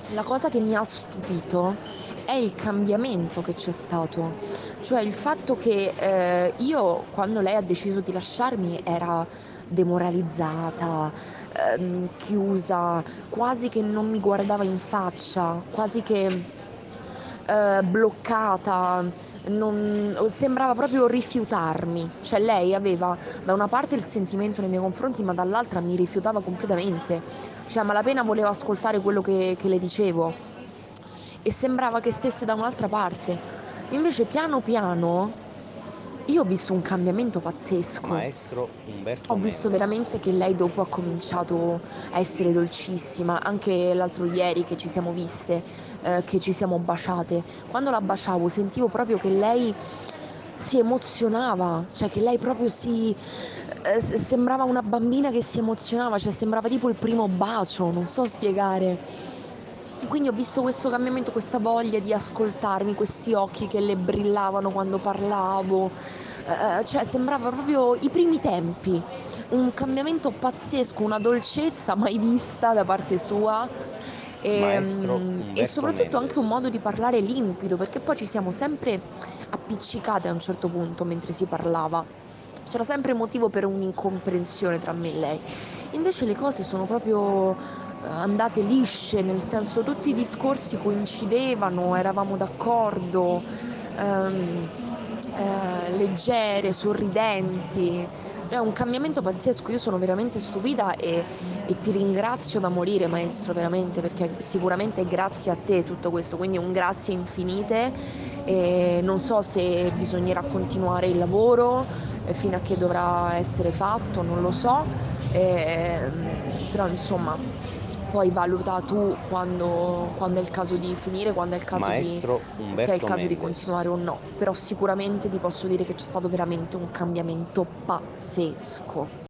La cosa che mi ha stupito è il cambiamento che c'è stato, cioè il fatto che, io quando lei ha deciso di lasciarmi era demoralizzata, chiusa, quasi che non mi guardava in faccia, quasi che, bloccata, non sembrava proprio rifiutarmi. Cioè lei aveva da una parte il sentimento nei miei confronti, ma dall'altra mi rifiutava completamente. Cioè a malapena voleva ascoltare quello che le dicevo e sembrava che stesse da un'altra parte. Invece piano piano io ho visto un cambiamento pazzesco. Maestro Ho Umberto visto Mendes. veramente che lei dopo ha cominciato a essere dolcissima, anche l'altro ieri che ci siamo viste, che ci siamo baciate. Quando la baciavo sentivo proprio che lei si emozionava, cioè che lei proprio sembrava una bambina che si emozionava, cioè sembrava tipo il primo bacio, non so spiegare. Quindi ho visto questo cambiamento, questa voglia di ascoltarmi, questi occhi che le brillavano quando parlavo, cioè sembrava proprio i primi tempi, un cambiamento pazzesco, una dolcezza mai vista da parte sua Maestro e Umberto soprattutto anche un Mendes. modo di parlare limpido, perché poi ci siamo sempre appiccicate a un certo punto mentre si parlava. C'era sempre motivo per un'incomprensione tra me e lei. Invece le cose sono proprio andate lisce, nel senso tutti i discorsi coincidevano, eravamo d'accordo, ehm, leggere, sorridenti. È un cambiamento pazzesco, io sono veramente stupita e ti ringrazio da morire, maestro, veramente, perché sicuramente è grazie a te tutto questo, quindi un grazie infinite. E non so se bisognerà continuare il lavoro fino a che dovrà essere fatto, non lo so, però insomma poi valuta tu quando è il caso di finire, quando è il caso di Maestro se è il Umberto caso di continuare Mendes. o no, però sicuramente ti posso dire che c'è stato veramente un cambiamento pazzesco.